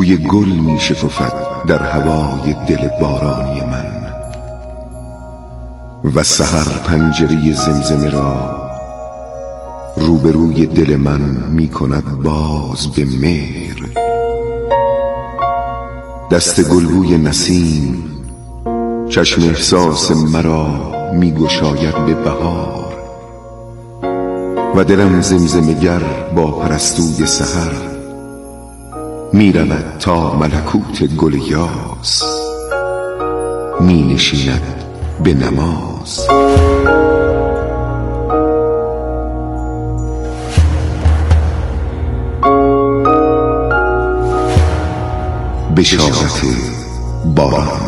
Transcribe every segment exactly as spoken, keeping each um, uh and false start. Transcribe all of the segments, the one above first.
بوی گل می شکفد در هوای دل بارانی من، و سحر پنجره زمزمه را روبروی دل من می کند باز به مهر. دست گلبوی نسیم چشم احساس مرا می گشاید به بهار، و دلم زمزمه گر با پرستوی سحر می رود تا ملکوت گل یاس، می نشیند به نماز. بشارت باران.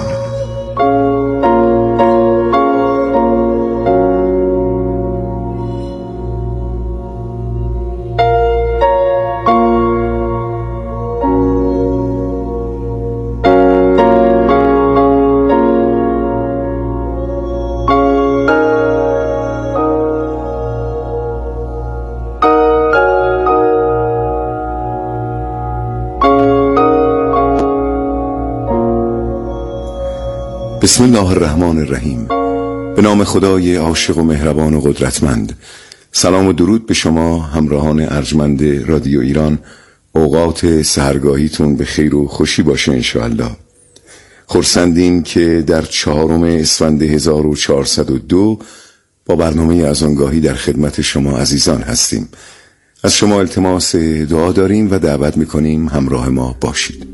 بسم الله الرحمن الرحیم. به نام خدای عاشق و مهربان و قدرتمند. سلام و درود به شما همراهان ارجمند رادیو ایران. اوقات سحرگاهیتون به خیر و خوشی باشه انشاءالله. خرسندیم که در چهارم اسفند هزار و چهارصد و دو با برنامه اذانگاهی در خدمت شما عزیزان هستیم. از شما التماس دعا داریم و دعوت میکنیم همراه ما باشید.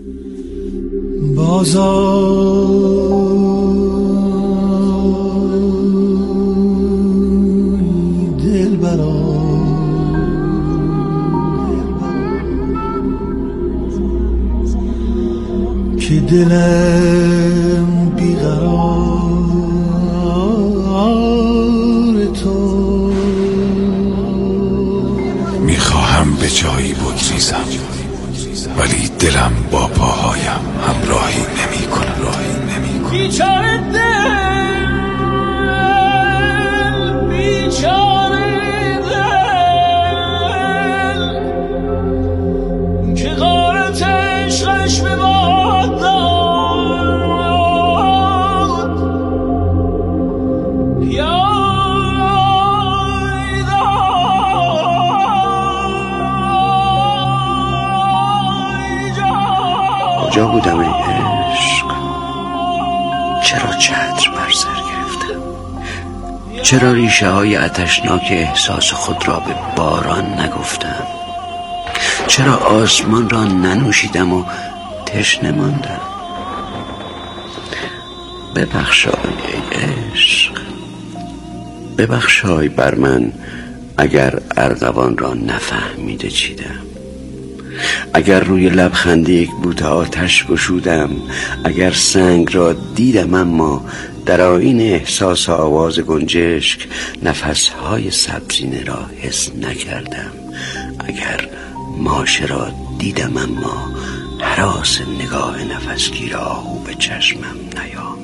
بازار دل برا که دلم بیقرار تو، میخواهم به جایی بگریزم ولی دلم با پاهایم همراهی نمی کنه. بیچاره دل، بیچاره دل که غارت عشقش به باد داد. کجا بودم ای عشق؟ چرا چتر بر سر گرفتم؟ چرا ریشه های آتشناک احساس خود را به باران نگفتم؟ چرا آسمان را ننوشیدم و تشنه ماندم؟ ببخشای ای عشق، ببخشای بر من اگر ارغوان را نفهمیده چیدم، اگر روی لبخنده یک بوته آتش گشودم، اگر سنگ را دیدم اما در آیین احساس آواز گنجشک نفسهای سبزینه را حس نکردم، اگر ماشه را دیدم اما هراس نگاه نفسگیر آهو به چشمم نیامد.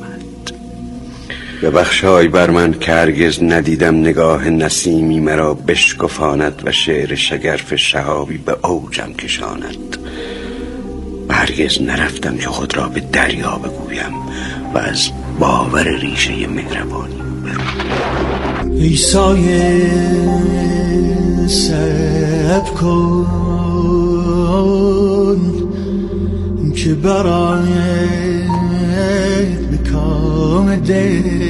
ببخشای بر من که هرگز ندیدم نگاه نسیمی مرا بشکفاند و شعر شگرف شهابی به اوجم کشاند، و هرگز نرفتم که خود را به دریا بگویم و از باور ریشه مهربانی برم. ای سایه صبر کن که برای به کام دل،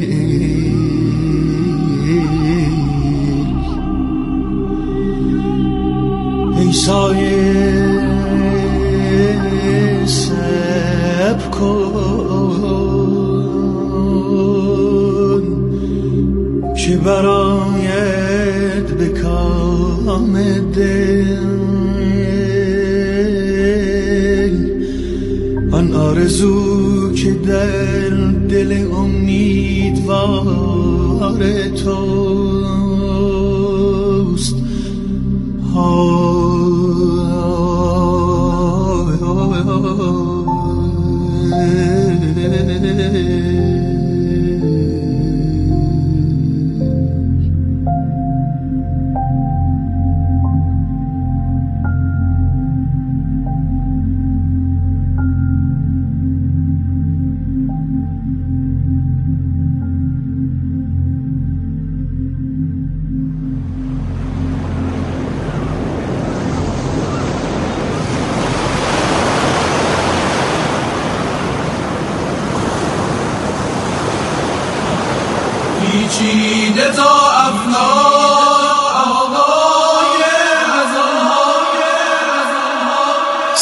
ای سایه صبر کن که برایت به کام دل، آن آرزو که در دل امیدوار توست.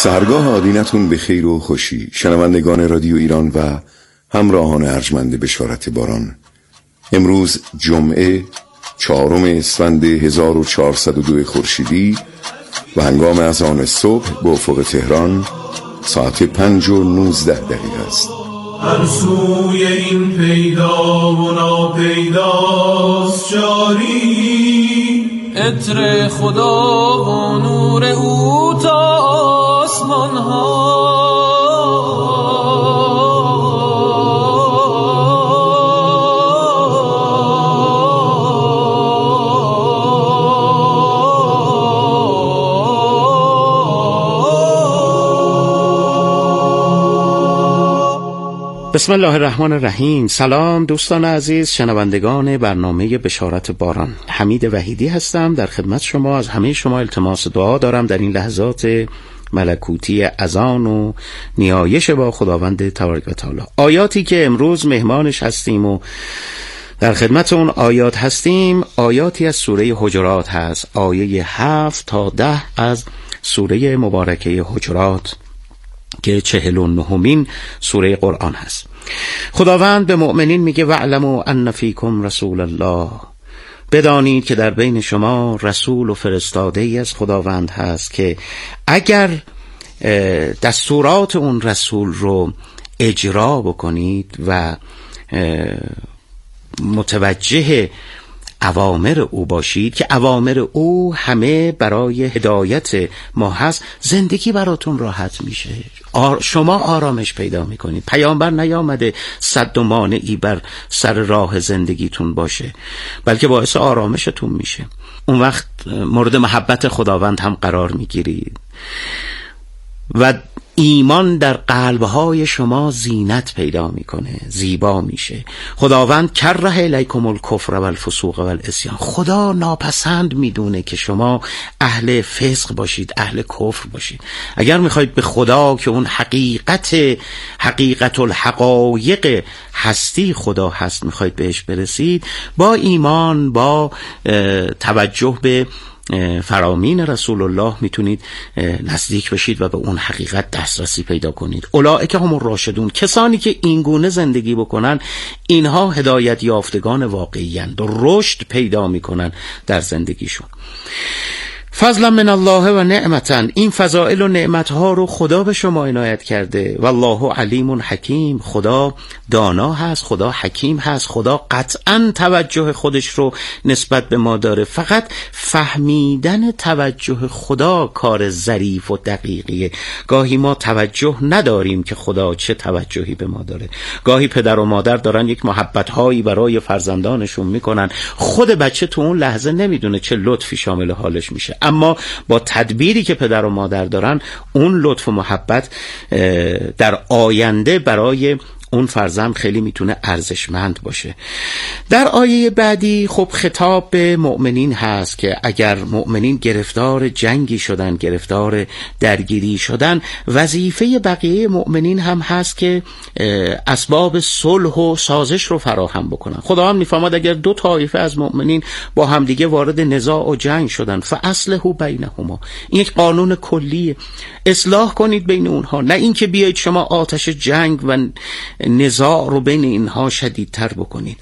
سحرگاه آدینتون به خیر و خوشی، شنوندگان رادیو ایران و همراهان ارجمند بشارت باران. امروز جمعه چهارم اسفند هزار و چهارصد و دو خورشیدی و هنگام اذان صبح به افق تهران ساعت پنج و نوزده دقیقه است. هر سوی این پیدا و ناپیداست جاری، عطر خدا و نور او تا آسمان ها. بسم الله الرحمن الرحیم. سلام دوستان عزیز، شنوندگان برنامه بشارت باران. حمید وحیدی هستم در خدمت شما. از همه شما التماس دعا دارم در این لحظات ملکوتی اذان و نیایش با خداوند تبارک و تعالی. آیاتی که امروز مهمانش هستیم و در خدمت اون آیات هستیم، آیاتی از سوره حجرات هست، آیه هفت تا ده از سوره مبارکه حجرات که چهل و نهمین سوره قرآن هست. خداوند به مؤمنین میگه وَاعْلَمُوا أَنَّ فِيكُمْ رسول الله، بدانید که در بین شما رسول و فرستاده ای از خداوند هست که اگر دستورات اون رسول رو اجرا بکنید و متوجه اوامر او باشید که اوامر او همه برای هدایت ما هست، زندگی براتون راحت میشه، آر شما آرامش پیدا میکنید. پیامبر نیامده صد و مانعی بر سر راه زندگیتون باشه، بلکه باعث آرامشتون میشه. اون وقت مورد محبت خداوند هم قرار میگیرید و ایمان در قلبهای شما زینت پیدا میکنه، زیبا میشه. خداوند کره الیکم الکفر و الفسوق و العصیان، خدا ناپسند میدونه که شما اهل فسق باشید، اهل کفر باشید. اگر میخواید به خدا که اون حقیقت حقیقت الحقایق هستی خدا هست میخواید بهش برسید، با ایمان، با توجه به فرامین رسول الله میتونید نزدیک بشید و به اون حقیقت دسترسی پیدا کنید. اولئک هم الراشدون، کسانی که این گونه زندگی بکنن اینها هدایت یافتگان واقعی اند و رشد پیدا میکنن در زندگیشون. فضلا من الله و نعمتا، این فضائل و نعمتها رو خدا به شما عنایت کرده. والله علیم حکیم، خدا دانا هست، خدا حکیم هست، خدا قطعا توجه خودش رو نسبت به ما داره. فقط فهمیدن توجه خدا کار ظریف و دقیقیه. گاهی ما توجه نداریم که خدا چه توجهی به ما داره. گاهی پدر و مادر دارن یک محبت‌هایی برای فرزندانشون میکنن، خود بچه تو اون لحظه نمیدونه چه لطفی شامل حالش میشه، اما با تدبیری که پدر و مادر دارن اون لطف و محبت در آینده برای اون فرزند خیلی میتونه ارزشمند باشه. در آیه بعدی خب خطاب به مؤمنین هست که اگر مؤمنین گرفتار جنگی شدن، گرفتار درگیری شدن، وظیفه بقیه مؤمنین هم هست که اسباب صلح و سازش رو فراهم بکنن. خدا هم میفرماد اگر دو طایفه از مؤمنین با همدیگه وارد نزاع و جنگ شدن فاصلحوا بینهما، این یک قانون کلیه، اصلاح کنید بین اونها، نه اینکه بیایید شما آتش جنگ و نزاع رو بین اینها شدیدتر بکنید.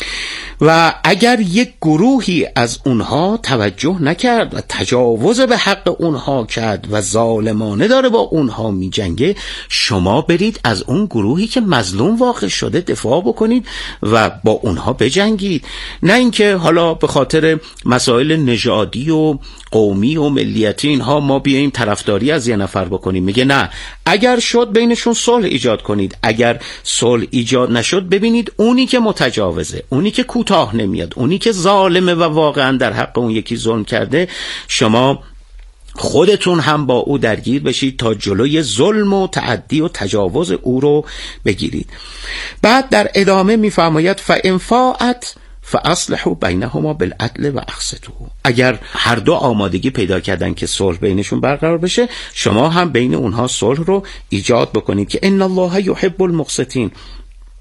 و اگر یک گروهی از اونها توجه نکرد و تجاوز به حق اونها کرد و ظالمانه داره با اونها می جنگه، شما برید از اون گروهی که مظلوم واقع شده دفاع بکنید و با اونها بجنگید، نه اینکه حالا به خاطر مسائل نژادی و قومی و ملیتی اینها ما بیاییم طرفداری از یه نفر بکنیم. میگه نه، اگر شد بینشون صلح ایجاد کنید، اگر صلح ایجاد نشد ببینید اونی که متجاوزه، اونی که کوتاه نمیاد، اونی که ظالمه و واقعا در حق اون یکی ظلم کرده، شما خودتون هم با او درگیر بشید تا جلوی ظلم و تعدی و تجاوز او رو بگیرید. بعد در ادامه میفرماید فإن فاءت فاصلحوا بینهما بالعدل و اقسطوا، اگر هر دو آمادگی پیدا کردن که صلح بینشون برقرار بشه، شما هم بین اونها صلح رو ایجاد بکنید که ان الله یحب المقسطین،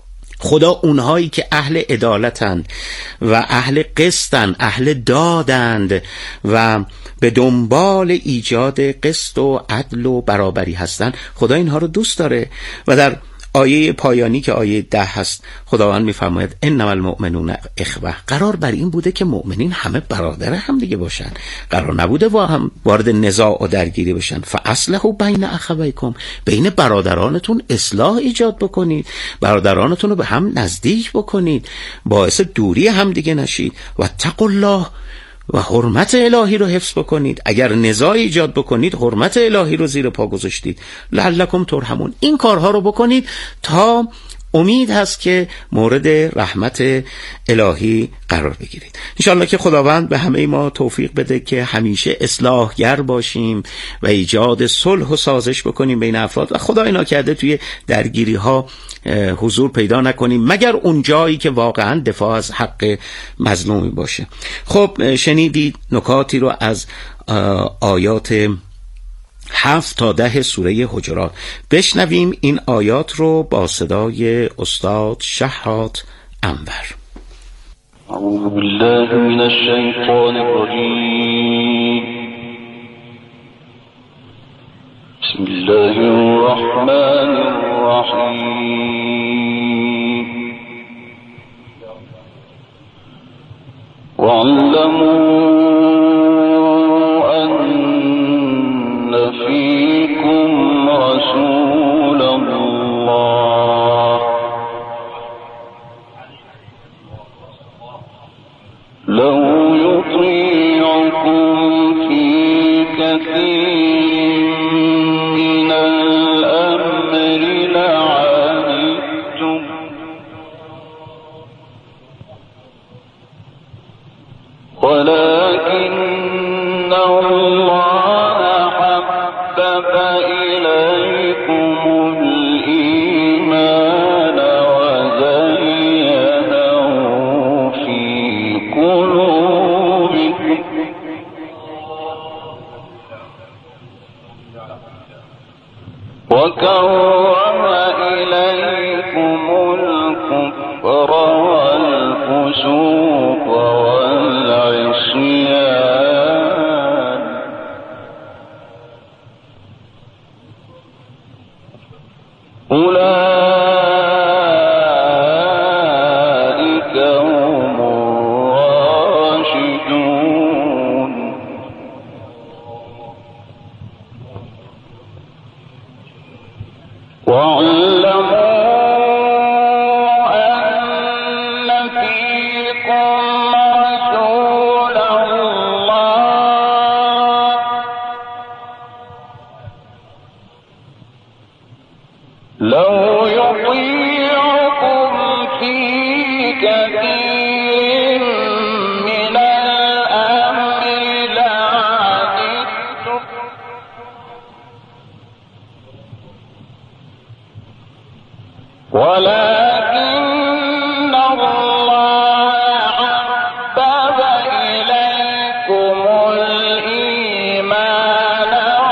خدا اونهایی که اهل عدالتند و اهل قسطند، اهل دادند و به دنبال ایجاد قسط و عدل و برابری هستند، خدا اینها رو دوست داره. و در آیه پایانی که آیه ده هست خداوند میفرماید انما المؤمنون اخوه. قرار بر این بوده که مؤمنین همه برادر هم دیگه باشن، قرار نبوده با هم وارد نزاع و درگیری بشن. فاصلحوا بین اخویکم، بین برادرانتون اصلاح ایجاد بکنید، برادرانتون رو به هم نزدیک بکنید، باعث دوری هم دیگه نشید. و اتقوا الله، و حرمت الهی رو حفظ بکنید. اگر نزاع ایجاد بکنید حرمت الهی رو زیر پا گذاشتید. لعلکم ترحمون. این کارها رو بکنید تا امید هست که مورد رحمت الهی قرار بگیرید. انشالله که خداوند به همه ما توفیق بده که همیشه اصلاحگر باشیم و ایجاد صلح و سازش بکنیم بین افراد و خدای ناکرده توی درگیری ها حضور پیدا نکنیم مگر اون جایی که واقعا دفاع از حق مظلومی باشه. خب شنیدید نکاتی رو از آیات هفت تا ده سوره حجرات. بشنویم این آیات رو با صدای استاد شهرات انور. اعوذ بالله من الشیطان الرجیم. بسم الله الرحمن الرحیم. واعلموا فيكم رسول الله لو يطيعكم في كثير من الأمر لعنتم ولكن الله إليكم الإيمان وزينه في قلوبكم وكره إليكم الكفر والفسوق والعصيان أولئك هم الراشدون واعلموا أن فيكم رسول الله لو يطيعكم في كثير من الأمر لعنتم ولكن الله حبب إليكم الإيمان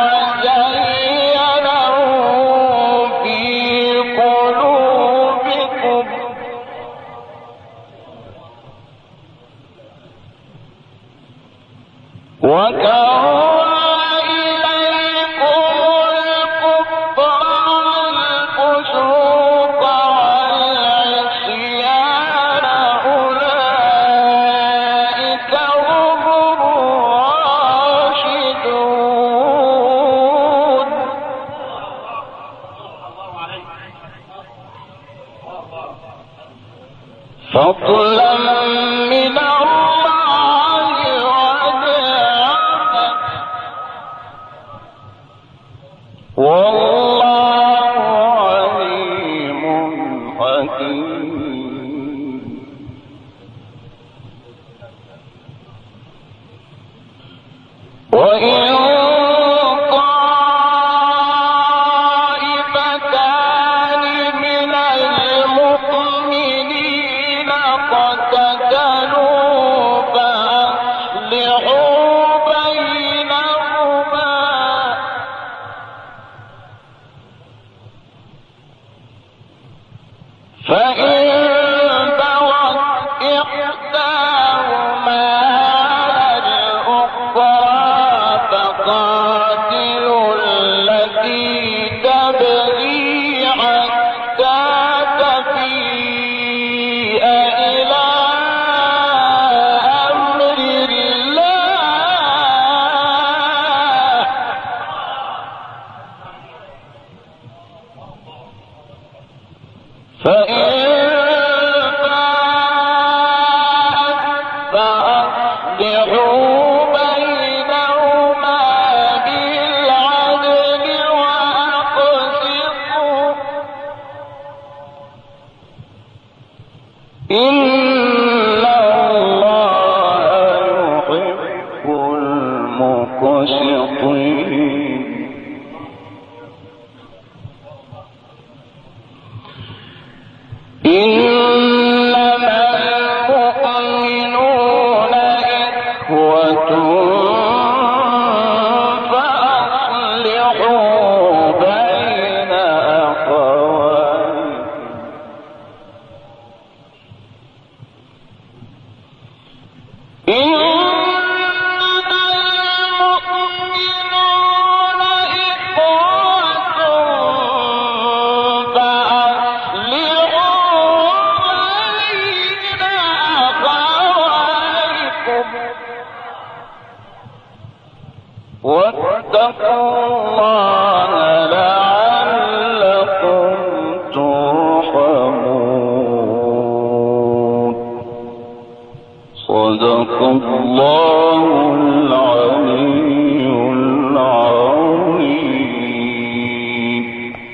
وزينه في قلوبكم وكره إليكم الكفر والفسوق والعصيان أولئك هم الراشدون فضلا من الله ونعمة والله عليم حكيم. وإن طائفتان من المؤمنين اقتتلوا فأصلحوا بينهما فإن الواسطين إنما المؤمنون إخوة فأصلحوا بين أخويكم واتقوا الله لعلكم ترحمون صدق الله العلي العظيم.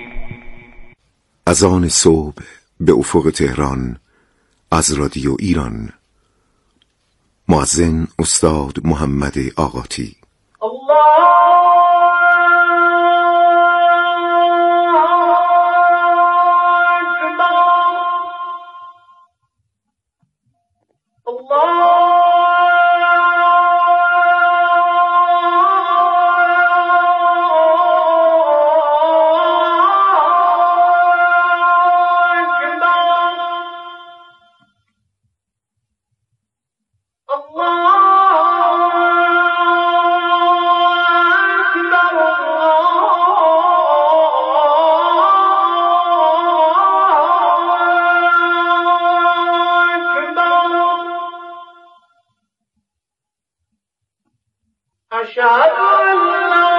اذان صبح به افق تهران از رادیو ایران. مؤذن استاد محمد آقاتی. أشهد أن لا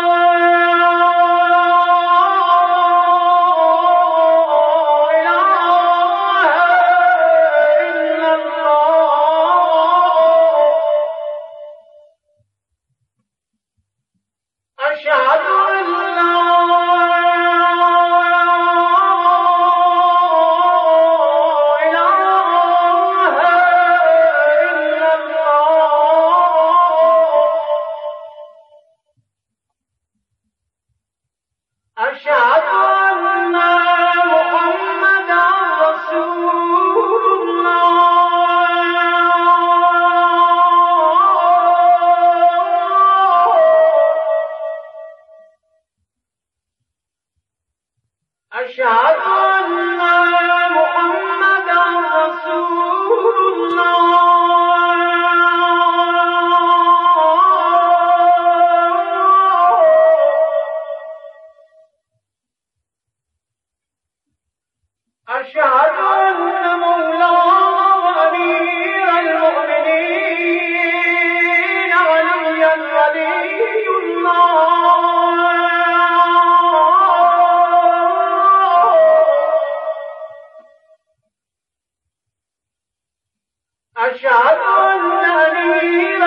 أشهد أن محمدا رسول الله أشهد أن محمدا رسول الله أشهد أن مولانا وأمير المؤمنين عليا ولي الله أشهد أن أمير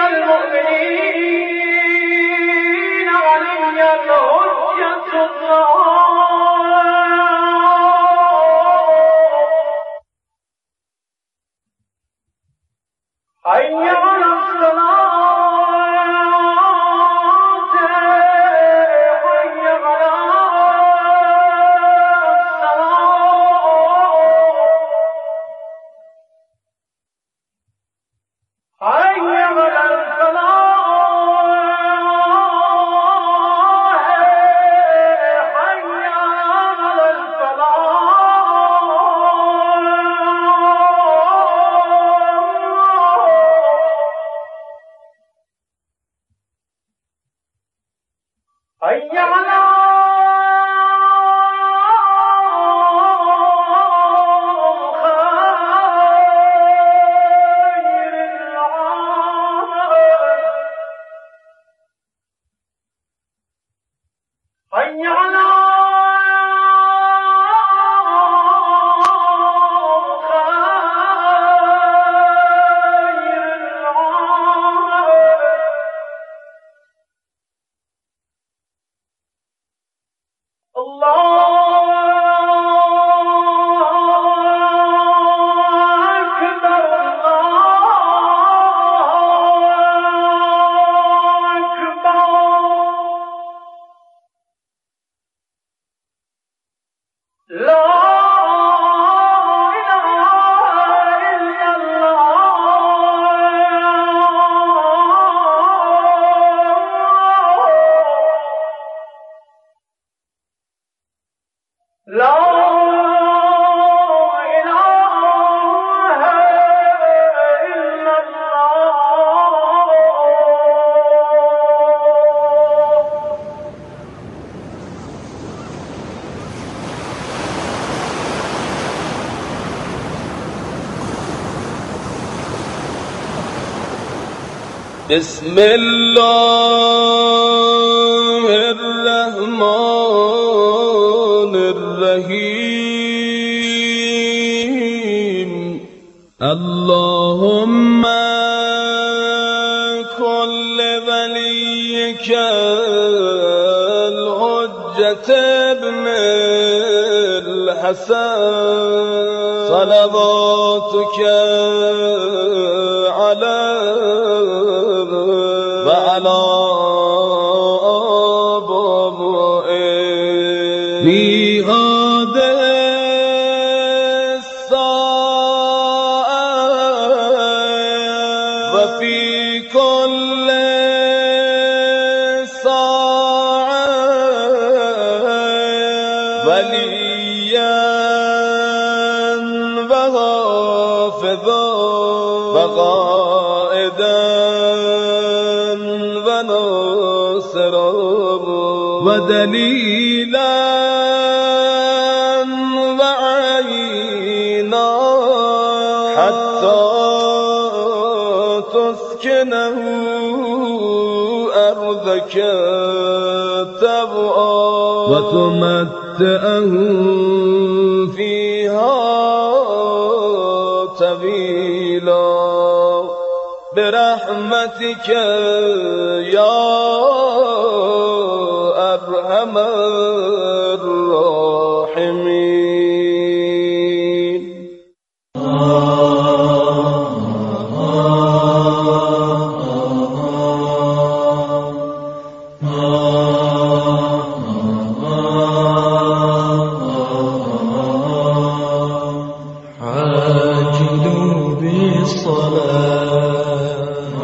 المؤمنين عليا حجة الله حي على الصلاة حي على الصلاة حي على الفلاح حي على الفلاح حي على خير العمل حي على خير العمل بسم الله الرحمن الرحیم. اللهم كل وليك الحجة ابن الحسن صلواتك عليه وعلى آبائه في هذه الساعة وفي كل ساعة وليا وحافظا وقائدا وناصرا ودليلا وعينا حتى تسكنه أرضك طوعا وتمتعه فيها طويلا برحمتك يا أرحم الراحمين. عاجلوا بالصلاة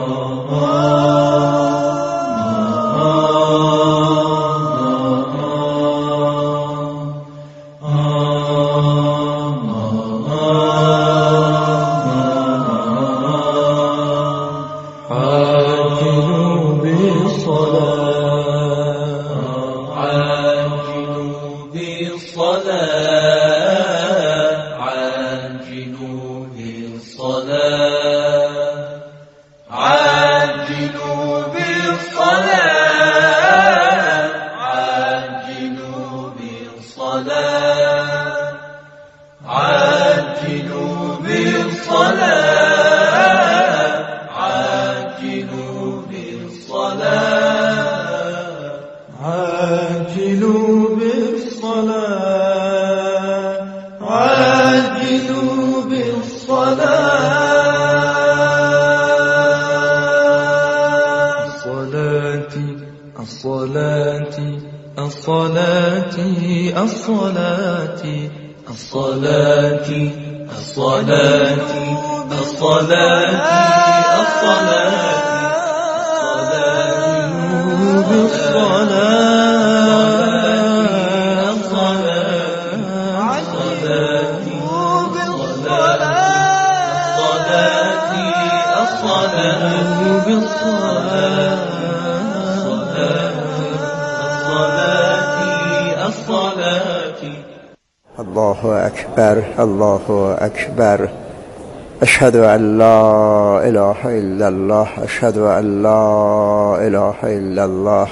الله أكبر الله أكبر. أشهد أن لا إله إلا الله. أشهد أن لا إله إلا الله.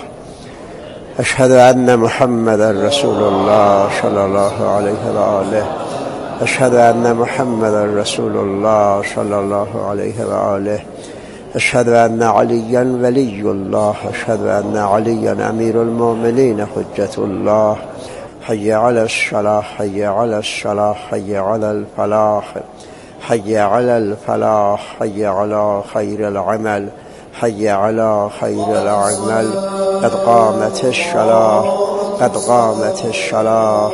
أشهد أن محمدا رسول الله صلى الله عليه وآله. أشهد أن محمدا رسول الله صلى الله عليه وآله. أشهد أن عليا ولي الله. أشهد أن عليا أمير المؤمنين حجة الله. حي على الصلاة حي على الصلاة حي على الفلاح حي على الفلاح حي على خير العمل حي على خير العمل. قد قامت الصلاة قد قامت الصلاة.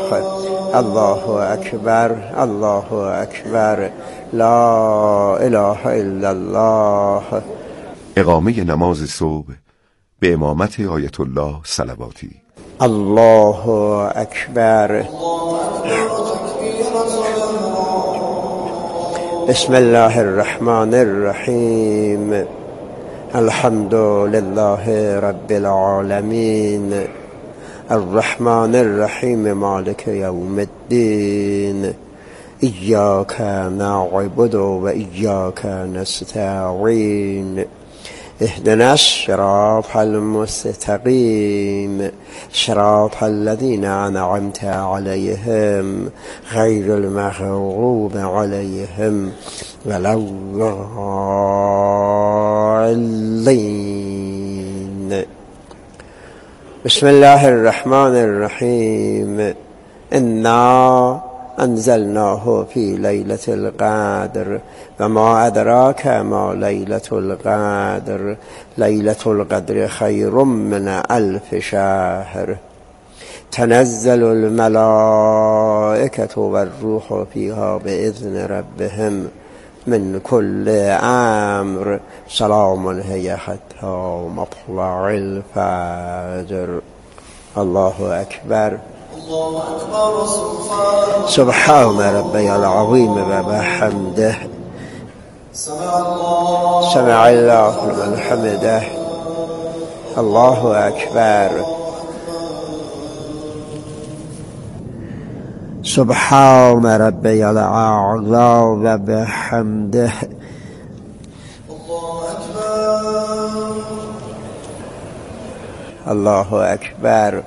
الله أكبر الله أكبر. لا إله إلا الله. اقامه نماز صبح به امامت آیت الله صلواتی. الله أكبر. بسم الله الرحمن الرحيم. الحمد لله رب العالمين الرحمن الرحيم مالك يوم الدين. إياك نعبد وإياك نستعين اهدنا الصراط المستقيم صراط الذين أنعمت عليهم غير المغضوب عليهم ولا الضالين. بسم الله الرحمن الرحيم. إنا أنزلناه في ليلة القدر وما أدراك ما ليلة القدر ليلة القدر خير من ألف شهر تنزل الملائكة والروح فيها بإذن ربهم من كل أمر سلام هي حتى مطلع الفجر. الله أكبر. سبحان ربي العظيم وبحمده سمع الله لمن حمده. الله أكبر. سبحان ربي الأعلى وبحمده. الله أكبر.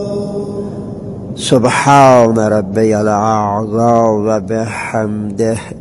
سبحان ربي الأعلى وبحمده.